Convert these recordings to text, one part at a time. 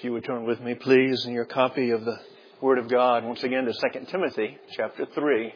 If you would turn with me, please, in your copy of the Word of God, once again to 2 Timothy chapter 3.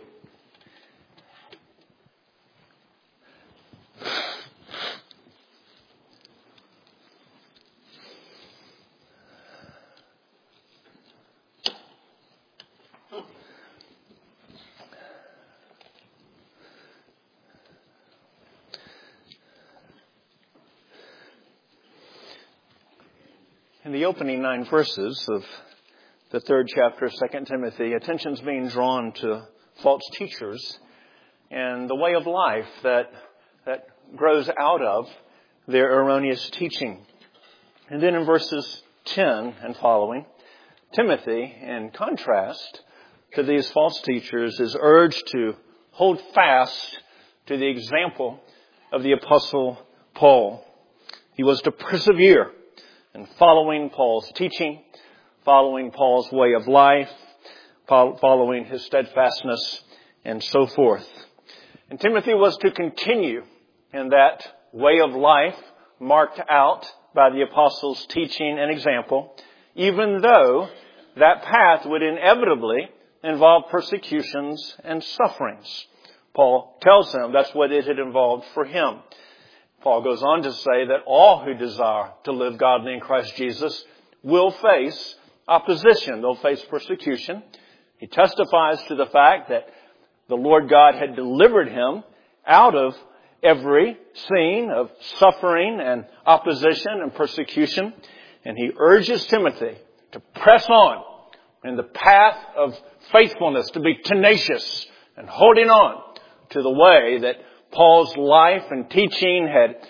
In the opening 9 verses of the 3rd chapter of 2 Timothy, attention's being drawn to false teachers and the way of life that grows out of their erroneous teaching. And then in verses 10 and following, Timothy, in contrast to these false teachers, is urged to hold fast to the example of the Apostle Paul. He was to persevere in following Paul's teaching, following Paul's way of life, following his steadfastness, and so forth. And Timothy was to continue in that way of life marked out by the apostles' teaching and example, even though that path would inevitably involve persecutions and sufferings. Paul tells him that's what it had involved for him. Paul goes on to say that all who desire to live godly in Christ Jesus will face opposition. They'll face persecution. He testifies to the fact that the Lord God had delivered him out of every scene of suffering and opposition and persecution. And he urges Timothy to press on in the path of faithfulness, to be tenacious and holding on to the way that Paul's life and teaching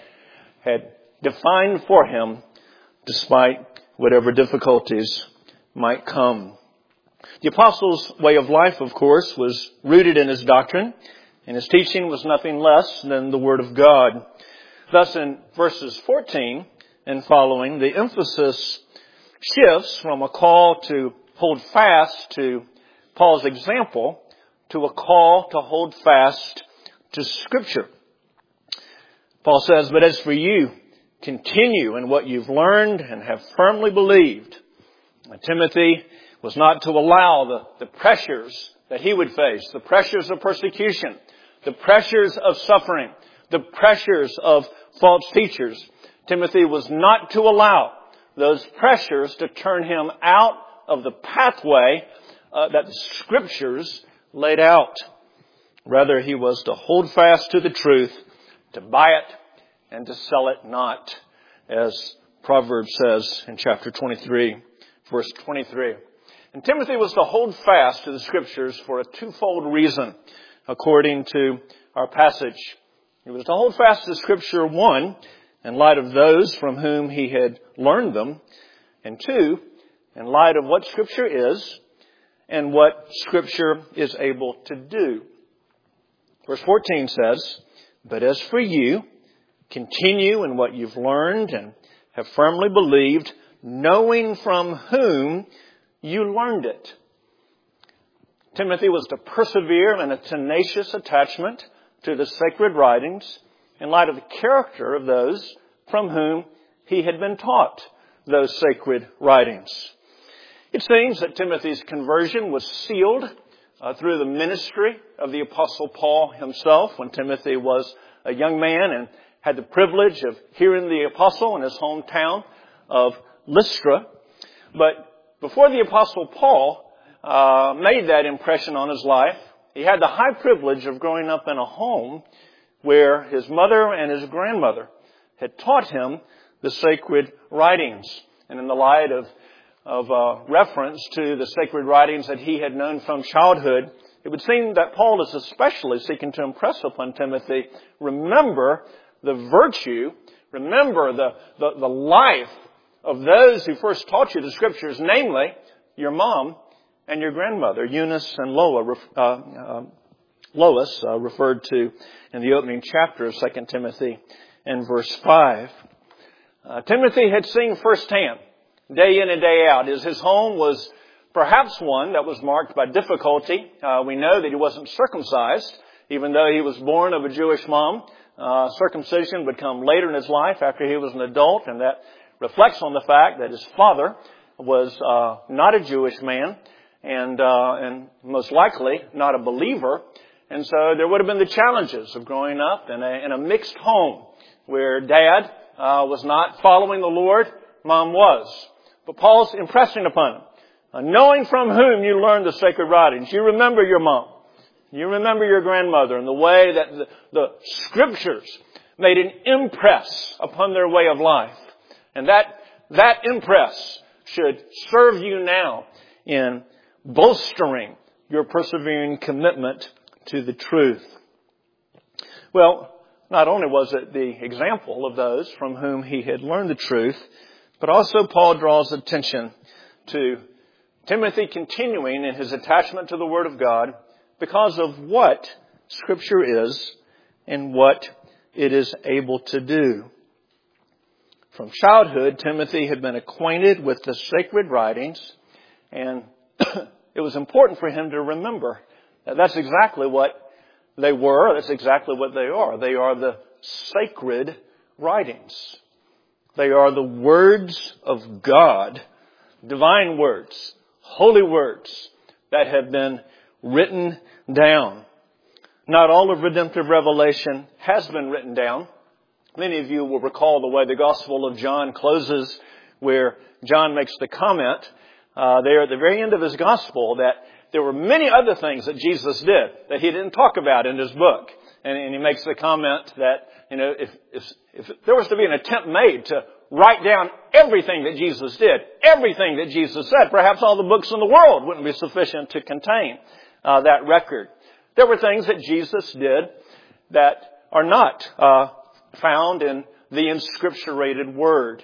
had defined for him, despite whatever difficulties might come. The apostle's way of life, of course, was rooted in his doctrine, and his teaching was nothing less than the Word of God. Thus, in verses 14 and following, the emphasis shifts from a call to hold fast to Paul's example to a call to hold fast to Scripture. Paul says, "But as for you, continue in what you've learned and have firmly believed." Timothy was not to allow the pressures that he would face, the pressures of persecution, the pressures of suffering, the pressures of false teachers. Timothy was not to allow those pressures to turn him out of the pathway that the Scriptures laid out. Rather, he was to hold fast to the truth, to buy it, and to sell it not, as Proverbs says in chapter 23, verse 23. And Timothy was to hold fast to the Scriptures for a twofold reason, according to our passage. He was to hold fast to Scripture, one, in light of those from whom he had learned them, and two, in light of what Scripture is and what Scripture is able to do. Verse 14 says, "But as for you, continue in what you've learned and have firmly believed, knowing from whom you learned it." Timothy was to persevere in a tenacious attachment to the sacred writings in light of the character of those from whom he had been taught those sacred writings. It seems that Timothy's conversion was sealed through the ministry of the Apostle Paul himself when Timothy was a young man and had the privilege of hearing the Apostle in his hometown of Lystra. But before the Apostle Paul made that impression on his life, he had the high privilege of growing up in a home where his mother and his grandmother had taught him the sacred writings. And in the light of reference to the sacred writings that he had known from childhood, it would seem that Paul is especially seeking to impress upon Timothy, remember the virtue, remember the life of those who first taught you the Scriptures, namely your mom and your grandmother, Eunice and Lois, referred to in the opening chapter of 2 Timothy in verse 5. Timothy had seen firsthand, day in and day out, as his home was perhaps one that was marked by difficulty. We know that he wasn't circumcised, even though he was born of a Jewish mom. Circumcision would come later in his life after he was an adult, and that reflects on the fact that his father was not a Jewish man and most likely not a believer. And so there would have been the challenges of growing up in a mixed home where Dad was not following the Lord, Mom was. But Paul's impressing upon him, knowing from whom you learned the sacred writings. You remember your mom. You remember your grandmother and the way that the Scriptures made an impress upon their way of life. And that impress should serve you now in bolstering your persevering commitment to the truth. Well, not only was it the example of those from whom he had learned the truth, but also Paul draws attention to Timothy continuing in his attachment to the Word of God because of what Scripture is and what it is able to do. From childhood, Timothy had been acquainted with the sacred writings, and it was important for him to remember that that's exactly what they were. That's exactly what they are. They are the sacred writings. They are the words of God, divine words, holy words that have been written down. Not all of redemptive revelation has been written down. Many of you will recall the way the Gospel of John closes, where John makes the comment there at the very end of his Gospel that there were many other things that Jesus did that he didn't talk about in his book. And he makes the comment that, if there was to be an attempt made to write down everything that Jesus did, everything that Jesus said, perhaps all the books in the world wouldn't be sufficient to contain that record. There were things that Jesus did that are not found in the inscripturated Word.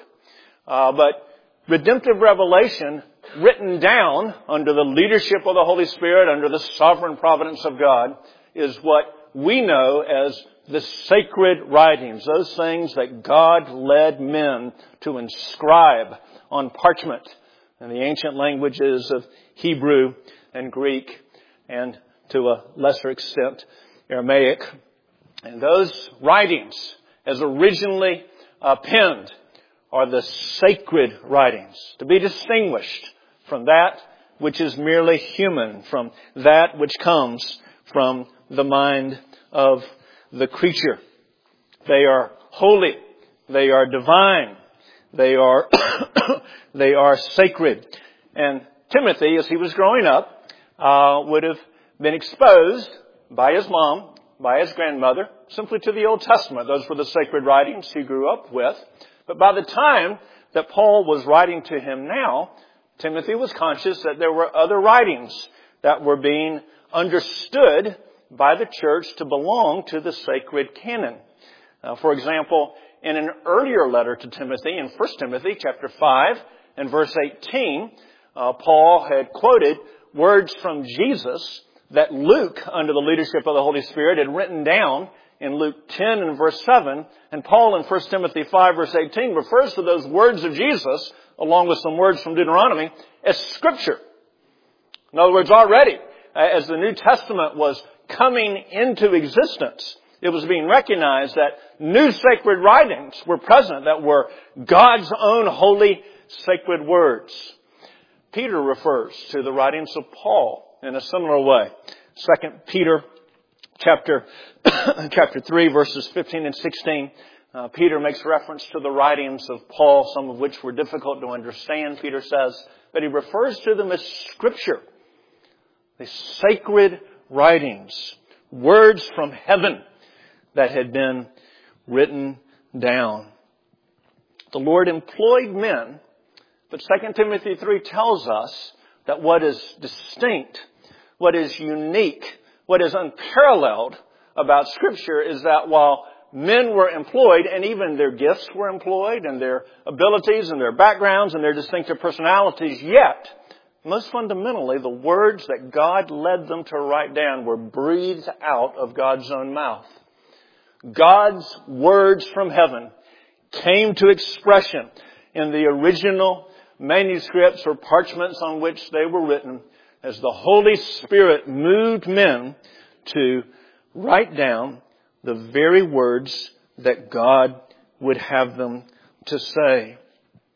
But redemptive revelation written down under the leadership of the Holy Spirit, under the sovereign providence of God, is what we know as the sacred writings, those things that God led men to inscribe on parchment in the ancient languages of Hebrew and Greek and to a lesser extent Aramaic. And those writings, as originally penned, are the sacred writings, to be distinguished from that which is merely human, from that which comes from the mind of the creature. They are holy. They are divine. They are they are sacred. And Timothy, as he was growing up, would have been exposed by his mom, by his grandmother, simply to the Old Testament. Those were the sacred writings he grew up with. But by the time that Paul was writing to him now, Timothy was conscious that there were other writings that were being understood by the church to belong to the sacred canon. For example, in an earlier letter to Timothy, in 1 Timothy chapter 5 and verse 18, Paul had quoted words from Jesus that Luke, under the leadership of the Holy Spirit, had written down in Luke 10 and verse 7. And Paul in 1 Timothy 5 verse 18 refers to those words of Jesus, along with some words from Deuteronomy, as Scripture. In other words, already, as the New Testament was coming into existence, it was being recognized that new sacred writings were present that were God's own holy sacred words. Peter refers to the writings of Paul in a similar way. 2 Peter chapter 3 verses 15 and 16. Peter makes reference to the writings of Paul, some of which were difficult to understand, Peter says, but he refers to them as Scripture. The sacred writings, words from heaven that had been written down. The Lord employed men, but 2 Timothy 3 tells us that what is distinct, what is unique, what is unparalleled about Scripture is that while men were employed, and even their gifts were employed, and their abilities and their backgrounds and their distinctive personalities, yet, most fundamentally, the words that God led them to write down were breathed out of God's own mouth. God's words from heaven came to expression in the original manuscripts or parchments on which they were written as the Holy Spirit moved men to write down the very words that God would have them to say.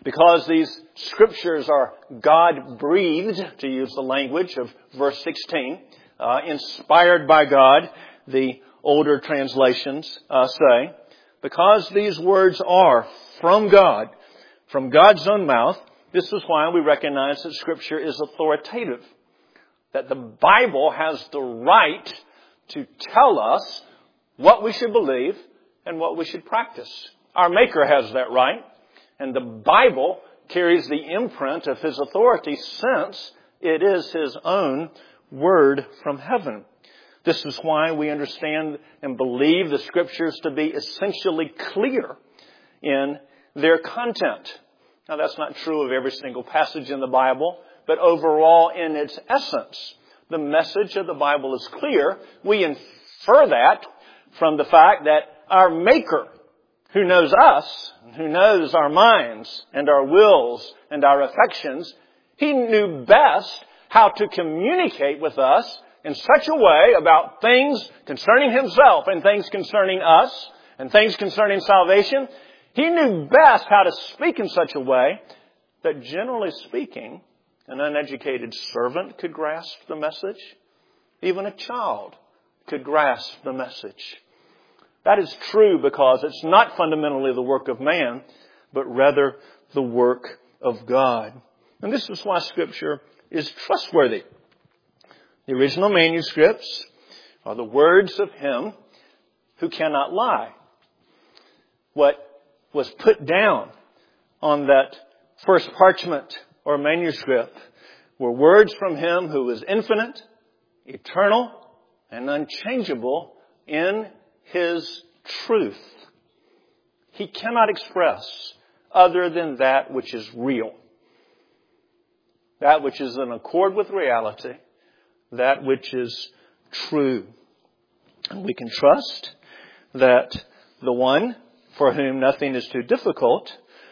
Because these scriptures are God-breathed, to use the language of verse 16, inspired by God, the older translations say, because these words are from God, from God's own mouth, this is why we recognize that Scripture is authoritative. That the Bible has the right to tell us what we should believe and what we should practice. Our Maker has that right. And the Bible carries the imprint of His authority since it is His own word from heaven. This is why we understand and believe the Scriptures to be essentially clear in their content. Now, that's not true of every single passage in the Bible, but overall in its essence, the message of the Bible is clear. We infer that from the fact that our Maker, who knows us, who knows our minds and our wills and our affections, He knew best how to communicate with us in such a way about things concerning Himself and things concerning us and things concerning salvation. He knew best how to speak in such a way that, generally speaking, an uneducated servant could grasp the message. Even a child could grasp the message. That is true because it's not fundamentally the work of man, but rather the work of God. And this is why Scripture is trustworthy. The original manuscripts are the words of Him who cannot lie. What was put down on that first parchment or manuscript were words from Him who is infinite, eternal, and unchangeable in His truth. He cannot express other than that which is real. That which is in accord with reality. That which is true. And we can trust that the one for whom nothing is too difficult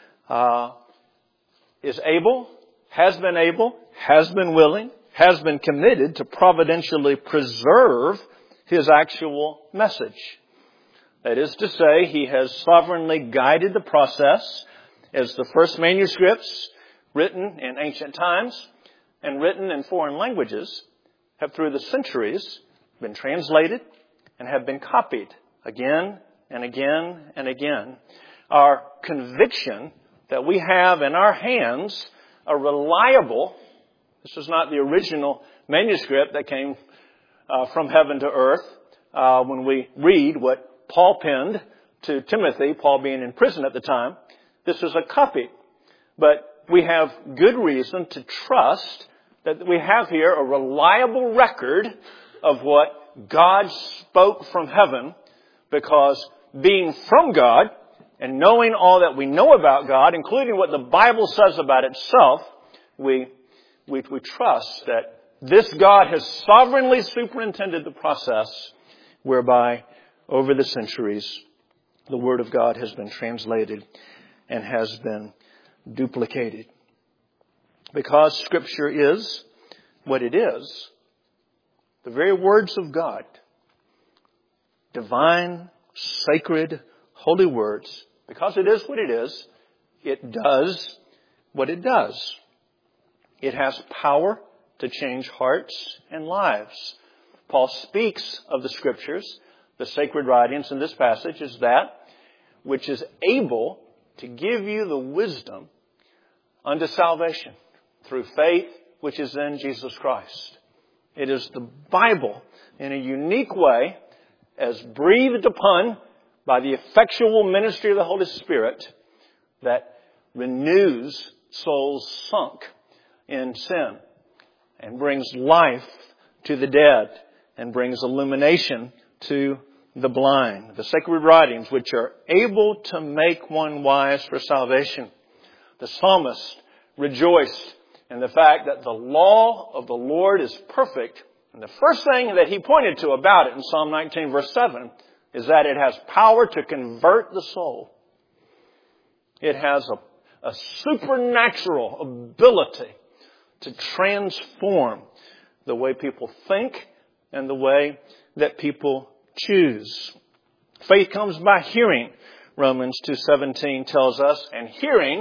is able, has been willing, has been committed to providentially preserve His actual message. That is to say, He has sovereignly guided the process as the first manuscripts written in ancient times and written in foreign languages have through the centuries been translated and have been copied again and again and again. Our conviction that we have in our hands a reliable, this is not the original manuscript that came from heaven to earth, when we read what Paul penned to Timothy, Paul being in prison at the time, this is a copy. But we have good reason to trust that we have here a reliable record of what God spoke from heaven, because being from God and knowing all that we know about God, including what the Bible says about itself, we trust that this God has sovereignly superintended the process whereby over the centuries the Word of God has been translated and has been duplicated. Because Scripture is what it is, the very words of God, divine, sacred, holy words, because it is what it is, it does what it does. It has power to change hearts and lives. Paul speaks of the Scriptures, the sacred writings in this passage, as that which is able to give you the wisdom unto salvation through faith which is in Jesus Christ. It is the Bible in a unique way, as breathed upon by the effectual ministry of the Holy Spirit, that renews souls sunk in sin and brings life to the dead and brings illumination to the blind. The sacred writings which are able to make one wise for salvation. The psalmist rejoiced in the fact that the law of the Lord is perfect. And the first thing that he pointed to about it in Psalm 19 verse 7 is that it has power to convert the soul. It has a supernatural ability to transform the way people think and the way that people choose. Faith comes by hearing, Romans 2:17 tells us, and hearing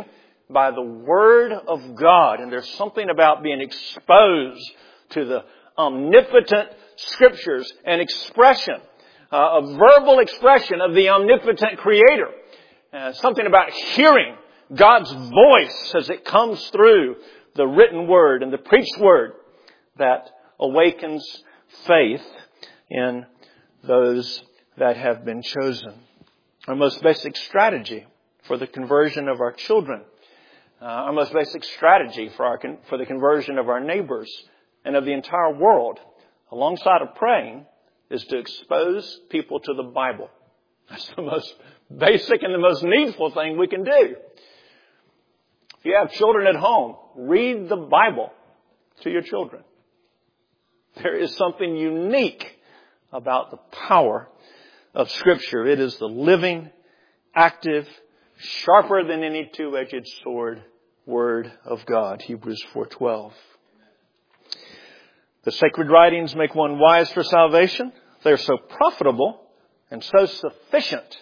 by the Word of God. And there's something about being exposed to the omnipotent Scriptures and expression, a verbal expression of the omnipotent Creator. Something about hearing God's voice as it comes through the written Word and the preached Word that awakens faith in those that have been chosen. Our most basic strategy for the conversion of our children, our most basic strategy for the conversion of our neighbors and of the entire world, alongside of praying, is to expose people to the Bible. That's the most basic and the most needful thing we can do. If you have children at home, read the Bible to your children. There is something unique about the power of Scripture. It is the living, active, sharper than any two-edged sword Word of God. Hebrews 4:12. The sacred writings make one wise for salvation. They're so profitable and so sufficient.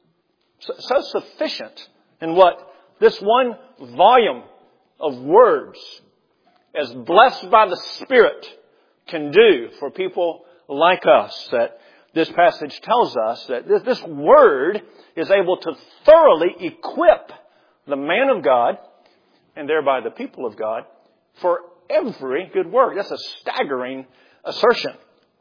So sufficient in what this one volume of words, as blessed by the Spirit, can do for people like us. That this passage tells us that this Word is able to thoroughly equip the man of God, and thereby the people of God, for every good work. That's a staggering assertion.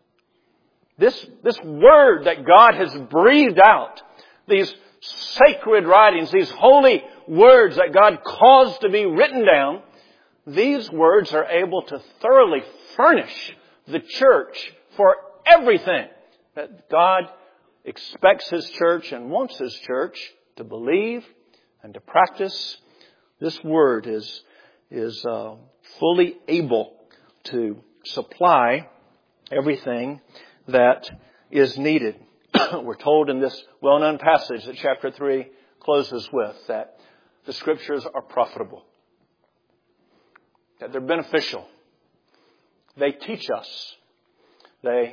This Word that God has breathed out, these sacred writings, these holy words that God caused to be written down, these words are able to thoroughly furnish the church for everything that God expects His church and wants His church to believe and to practice. This Word is fully able to supply everything that is needed. We're told in this well-known passage that chapter 3 closes with that the Scriptures are profitable, that they're beneficial. They teach us. They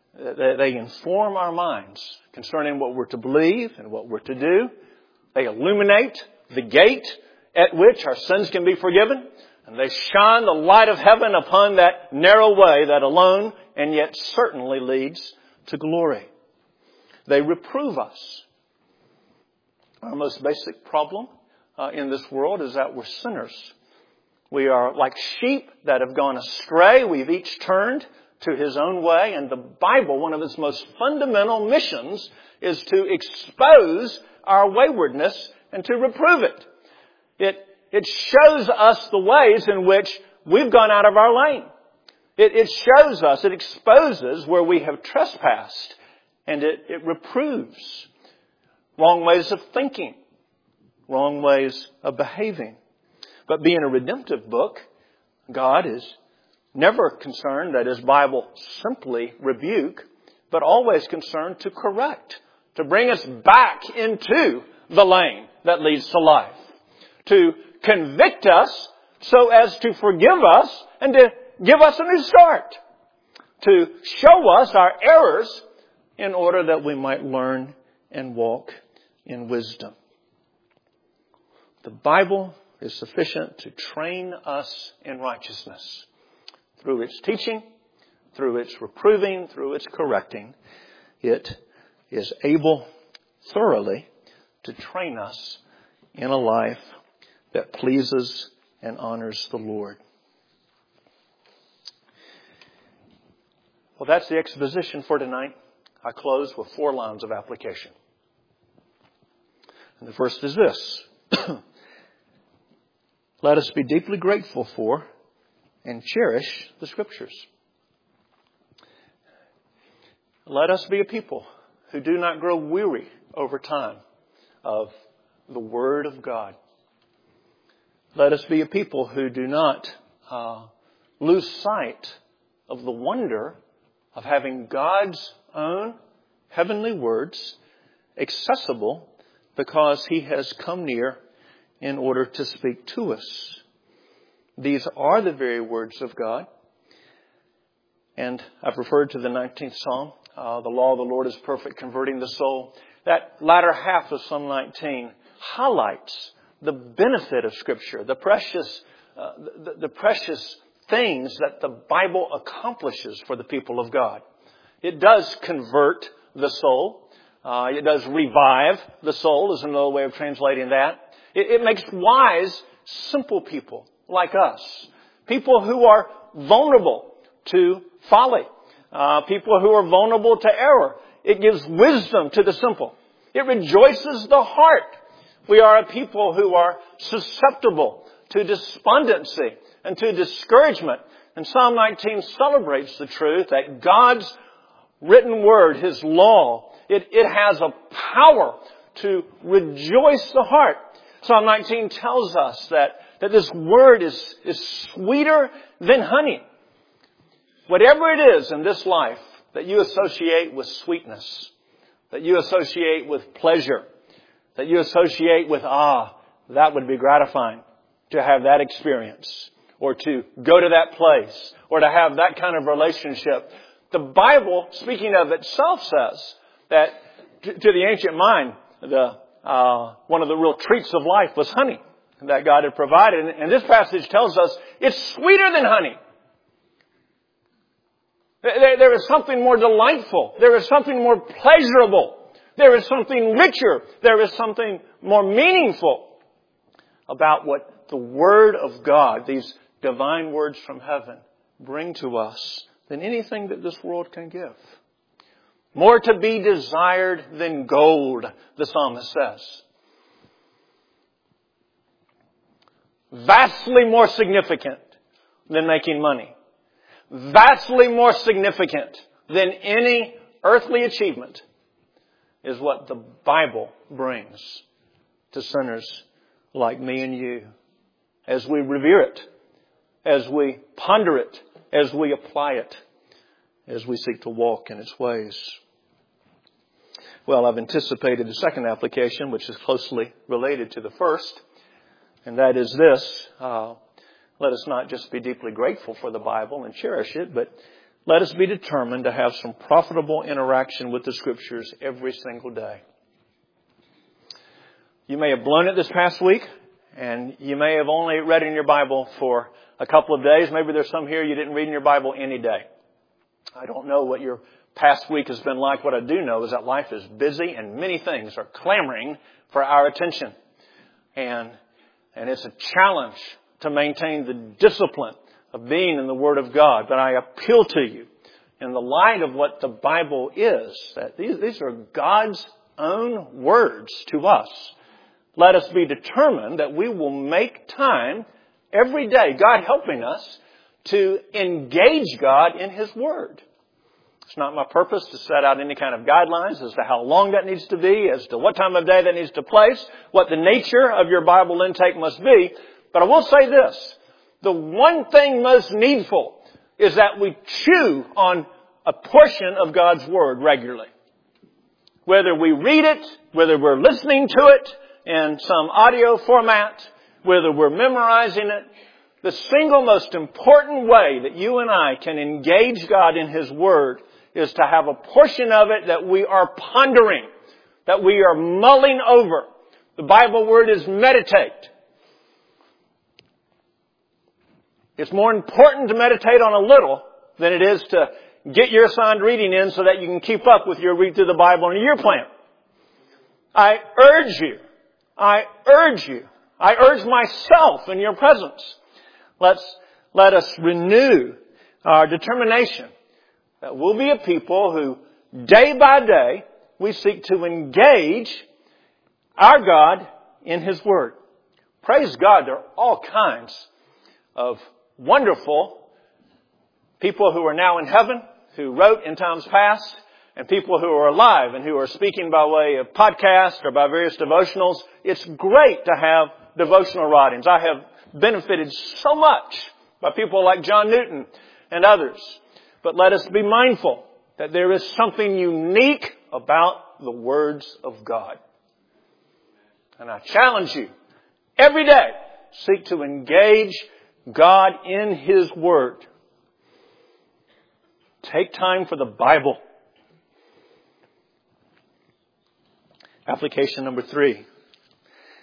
inform our minds concerning what we're to believe and what we're to do. They illuminate the gate at which our sins can be forgiven. And they shine the light of heaven upon that narrow way that alone and yet certainly leads to glory. They reprove us. Our most basic problem in this world is that we're sinners. We are like sheep that have gone astray. We've each turned to his own way. And the Bible, one of its most fundamental missions, is to expose our waywardness and to reprove it. It shows us the ways in which we've gone out of our lane. It shows us, it exposes where we have trespassed. And it reproves wrong ways of thinking, wrong ways of behaving. But being a redemptive book, God is never concerned that His Bible simply rebuke, but always concerned to correct, to bring us back into the lane that leads to life, to convict us so as to forgive us and to give us a new start, to show us our errors in order that we might learn and walk in wisdom. The Bible is sufficient to train us in righteousness. Through its teaching, through its reproving, through its correcting, it is able thoroughly to train us in a life that pleases and honors the Lord. Well, that's the exposition for tonight. I close with 4 lines of application. And the first is this. Let us be deeply grateful for and cherish the Scriptures. Let us be a people who do not grow weary over time of the Word of God. Let us be a people who do not lose sight of the wonder of having God's own heavenly words accessible because He has come near in order to speak to us. These are the very words of God. And I've referred to the 19th Psalm. The law of the Lord is perfect, converting the soul. That latter half of Psalm 19 highlights the benefit of Scripture, the precious things that the Bible accomplishes for the people of God. It does convert the soul. It does revive the soul, is another way of translating that. It makes wise, simple people like us. People who are vulnerable to folly. People who are vulnerable to error. It gives wisdom to the simple. It rejoices the heart. We are a people who are susceptible to despondency and to discouragement. And Psalm 19 celebrates the truth that God's written word, His law, it has a power to rejoice the heart. Psalm 19 tells us that this word is sweeter than honey. Whatever it is in this life that you associate with sweetness, that you associate with pleasure, that you associate with that would be gratifying to have that experience, or to go to that place, or to have that kind of relationship. The Bible, speaking of itself, says that to the ancient mind, one of the real treats of life was honey that God had provided. And this passage tells us it's sweeter than honey. There is something more delightful. There is something more pleasurable. There is something richer. There is something more meaningful about what the Word of God, these divine words from heaven, bring to us than anything that this world can give. More to be desired than gold, the psalmist says. Vastly more significant than making money. Vastly more significant than any earthly achievement is what the Bible brings to sinners like me and you as we revere it, as we ponder it, as we apply it, as we seek to walk in its ways. Well, I've anticipated the second application, which is closely related to the first, and that is this. Let us not just be deeply grateful for the Bible and cherish it, but let us be determined to have some profitable interaction with the Scriptures every single day. You may have blown it this past week, and you may have only read in your Bible for a couple of days. Maybe there's some here you didn't read in your Bible any day. I don't know what your past week has been like. What I do know is that life is busy and many things are clamoring for our attention. And it's a challenge to maintain the discipline of being in the Word of God. But I appeal to you in the light of what the Bible is, that these are God's own words to us. Let us be determined that we will make time every day, God helping us, to engage God in His Word. It's not my purpose to set out any kind of guidelines as to how long that needs to be, as to what time of day that needs to place, what the nature of your Bible intake must be. But I will say this. The one thing most needful is that we chew on a portion of God's Word regularly. Whether we read it, whether we're listening to it in some audio format, whether we're memorizing it, the single most important way that you and I can engage God in His Word is to have a portion of it that we are pondering, that we are mulling over. The Bible word is meditate. It's more important to meditate on a little than it is to get your assigned reading in so that you can keep up with your read through the Bible in a year plan. I urge myself in your presence. Let us renew our determination that we'll be a people who day by day we seek to engage our God in His Word. Praise God, there are all kinds of wonderful people who are now in heaven, who wrote in times past, and people who are alive and who are speaking by way of podcast or by various devotionals. It's great to have devotional writings. I have benefited so much by people like John Newton and others. But let us be mindful that there is something unique about the words of God. And I challenge you, every day, seek to engage God in His Word. Take time for the Bible. Application number 3.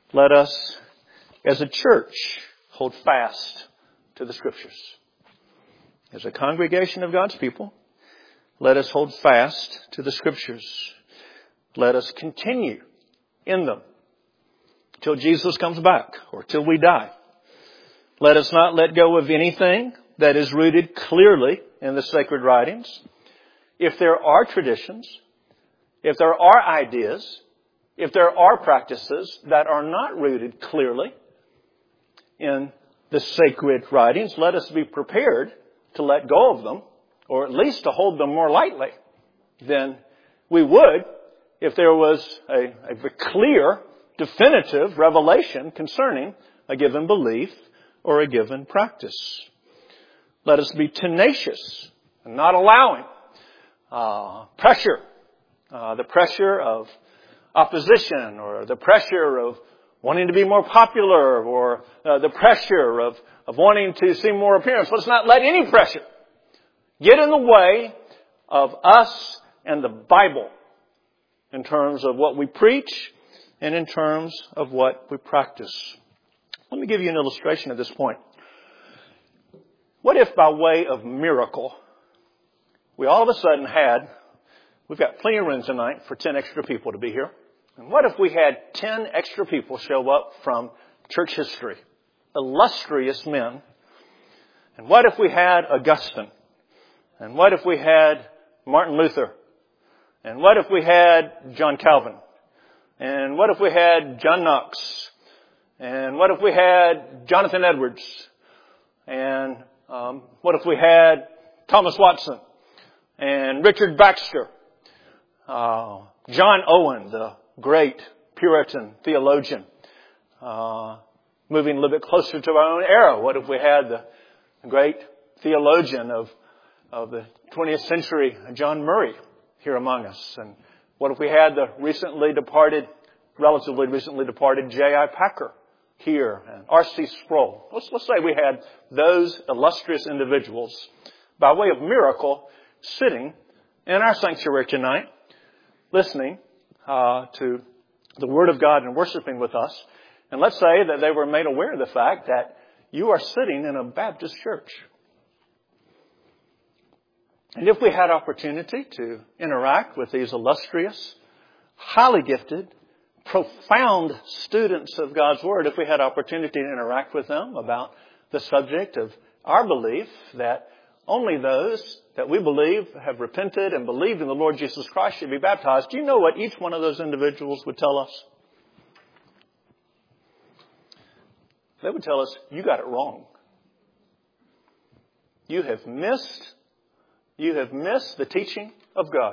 let us, as a church, hold fast to the Scriptures. As a congregation of God's people, let us hold fast to the Scriptures. Let us continue in them till Jesus comes back or till we die. Let us not let go of anything that is rooted clearly in the sacred writings. If there are traditions, if there are ideas, if there are practices that are not rooted clearly in the sacred writings, let us be prepared to let go of them, or at least to hold them more lightly than we would if there was a clear, definitive revelation concerning a given belief or a given practice. Let us be tenacious and not allowing pressure, the pressure of opposition or the pressure of wanting to be more popular or the pressure of wanting to see more appearance. Let's not let any pressure get in the way of us and the Bible in terms of what we preach and in terms of what we practice. Let me give you an illustration at this point. What if by way of miracle, we all of a sudden we've got plenty of room tonight for 10 extra people to be here. And what if we had 10 extra people show up from church history, illustrious men? And what if we had Augustine? And what if we had Martin Luther? And what if we had John Calvin? And what if we had John Knox? And what if we had Jonathan Edwards? And what if we had Thomas Watson? And Richard Baxter? John Owen, the great Puritan theologian. Moving a little bit closer to our own era, what if we had the great theologian of the 20th century, John Murray, here among us? And what if we had the relatively recently departed J.I. Packer here, and R.C. Sproul? Let's say we had those illustrious individuals, by way of miracle, sitting in our sanctuary tonight, listening to the Word of God and worshiping with us. And let's say that they were made aware of the fact that you are sitting in a Baptist church. And if we had opportunity to interact with these illustrious, highly gifted, profound students of God's Word, if we had opportunity to interact with them about the subject of our belief that only those that we believe have repented and believed in the Lord Jesus Christ should be baptized, do you know what each one of those individuals would tell us? They would tell us, you got it wrong. You have missed the teaching of God.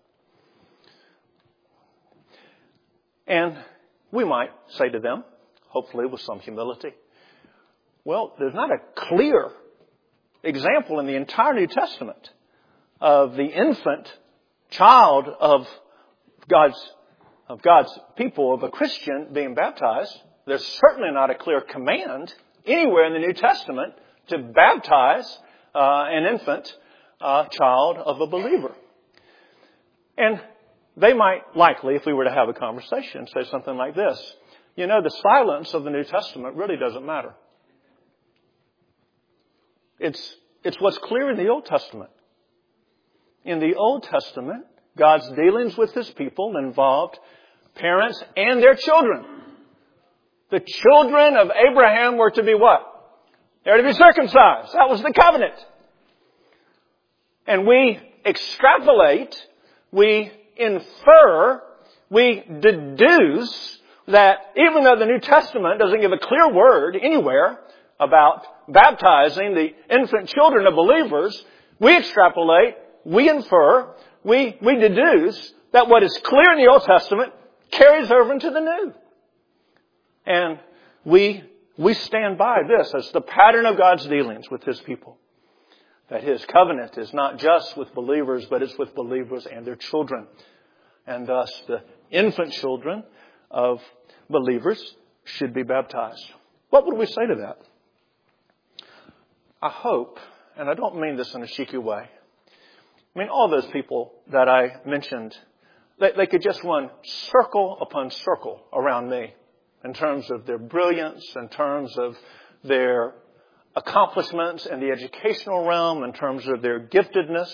And we might say to them, hopefully with some humility, well, there's not a clear example in the entire New Testament of the infant child of God's people, of a Christian being baptized. There's certainly not a clear command anywhere in the New Testament to baptize an infant child of a believer. And they might likely, if we were to have a conversation, say something like this: you know, the silence of the New Testament really doesn't matter. It's what's clear in the Old Testament. In the Old Testament, God's dealings with His people involved parents and their children. The children of Abraham were to be what? They were to be circumcised. That was the covenant. And we extrapolate, we infer, we deduce that even though the New Testament doesn't give a clear word anywhere about baptizing the infant children of believers, we extrapolate, we infer, we deduce that what is clear in the Old Testament carries over into the New. And we stand by this as the pattern of God's dealings with His people. That His covenant is not just with believers, but it's with believers and their children. And thus the infant children of believers should be baptized. What would we say to that? I hope, and I don't mean this in a cheeky way, I mean all those people that I mentioned, they could just run circle upon circle around me in terms of their brilliance, in terms of their accomplishments in the educational realm, in terms of their giftedness.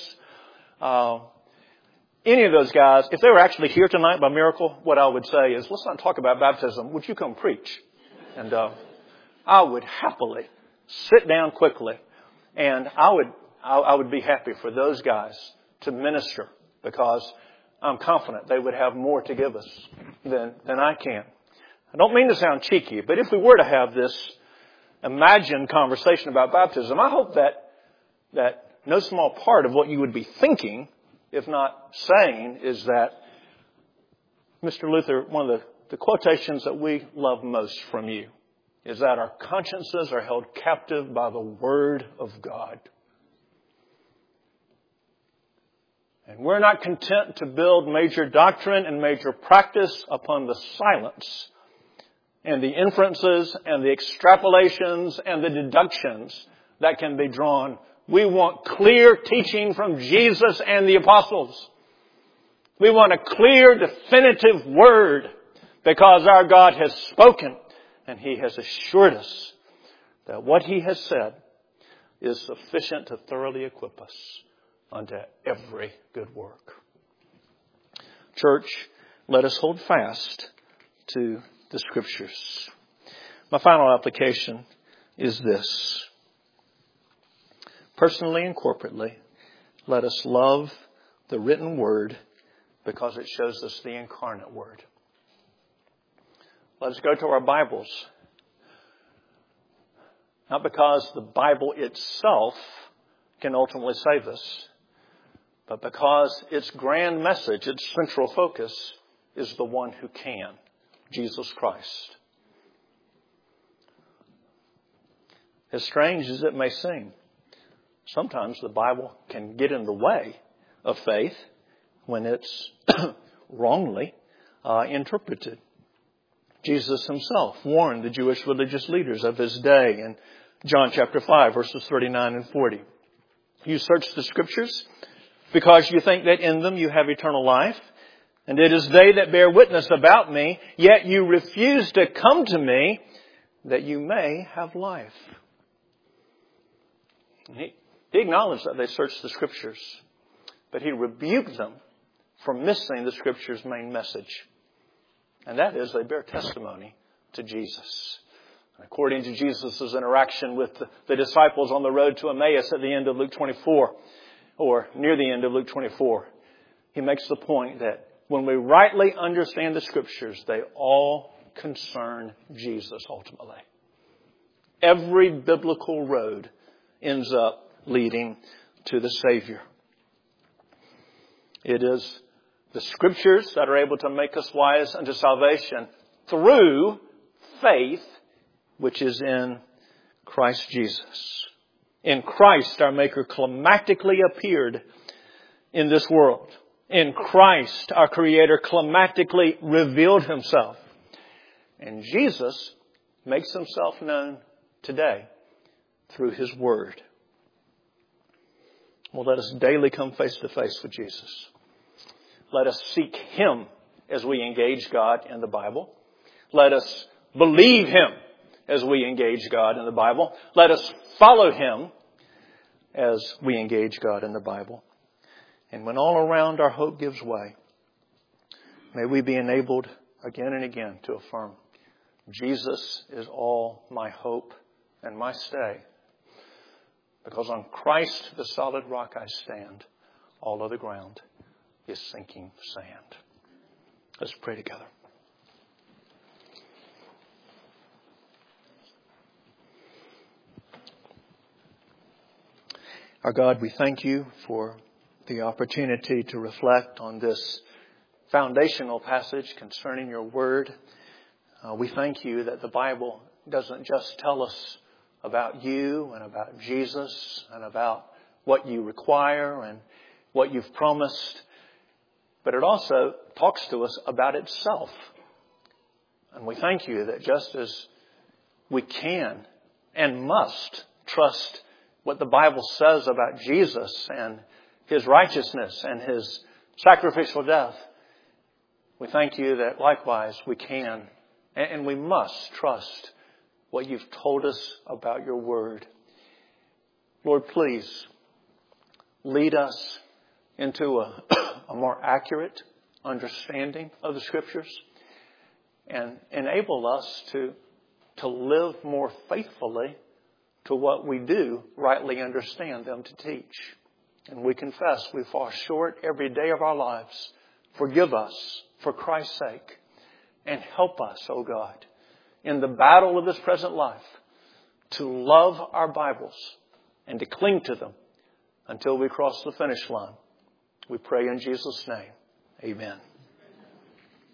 Any of those guys, if they were actually here tonight by miracle, what I would say is, let's not talk about baptism. Would you come preach? And I would happily sit down quickly, and I would be happy for those guys to minister, because I'm confident they would have more to give us than I can. I don't mean to sound cheeky, but if we were to have this imagined conversation about baptism, I hope that no small part of what you would be thinking, if not saying, is that, Mr. Luther, one of the quotations that we love most from you is that our consciences are held captive by the Word of God. And we're not content to build major doctrine and major practice upon the silence and the inferences and the extrapolations and the deductions that can be drawn. We want clear teaching from Jesus and the apostles. We want a clear, definitive word, because our God has spoken and He has assured us that what He has said is sufficient to thoroughly equip us unto every good work. Church, let us hold fast to the Scriptures. My final application is this. Personally and corporately, let us love the written Word, because it shows us the incarnate Word. Let us go to our Bibles. Not because the Bible itself can ultimately save us, but because its grand message, its central focus, is the one who can, Jesus Christ. As strange as it may seem, sometimes the Bible can get in the way of faith when it's wrongly interpreted. Jesus Himself warned the Jewish religious leaders of His day in John chapter 5, verses 39 and 40. You search the Scriptures because you think that in them you have eternal life, and it is they that bear witness about me, yet you refuse to come to me that you may have life. He acknowledged that they searched the Scriptures, but He rebuked them for missing the Scripture's main message. And that is, they bear testimony to Jesus. According to Jesus' interaction with the disciples on the road to Emmaus at the end of Luke 24, or near the end of Luke 24, He makes the point that when we rightly understand the Scriptures, they all concern Jesus ultimately. Every biblical road ends up leading to the Savior. It is the Scriptures that are able to make us wise unto salvation through faith, which is in Christ Jesus. In Christ, our Maker climactically appeared in this world. In Christ, our Creator climactically revealed Himself. And Jesus makes Himself known today through His Word. Well, let us daily come face to face with Jesus. Let us seek Him as we engage God in the Bible. Let us believe Him as we engage God in the Bible. Let us follow Him as we engage God in the Bible. And when all around our hope gives way, may we be enabled again and again to affirm, Jesus is all my hope and my stay. Because on Christ, the solid rock, I stand. All other ground is sinking sand. Let's pray together. Our God, we thank You for the opportunity to reflect on this foundational passage concerning Your Word. We thank You that the Bible doesn't just tell us about You and about Jesus and about what You require and what You've promised, but it also talks to us about itself. And we thank You that just as we can and must trust what the Bible says about Jesus and His righteousness and His sacrificial death, we thank You that likewise we can And we must trust what you've told us about your word. Lord, please lead us into a more accurate understanding of the Scriptures and enable us to live more faithfully to what we do rightly understand them to teach. And we confess we fall short every day of our lives. Forgive us for Christ's sake. And help us, O God, in the battle of this present life to love our Bibles and to cling to them until we cross the finish line. We pray in Jesus' name. Amen.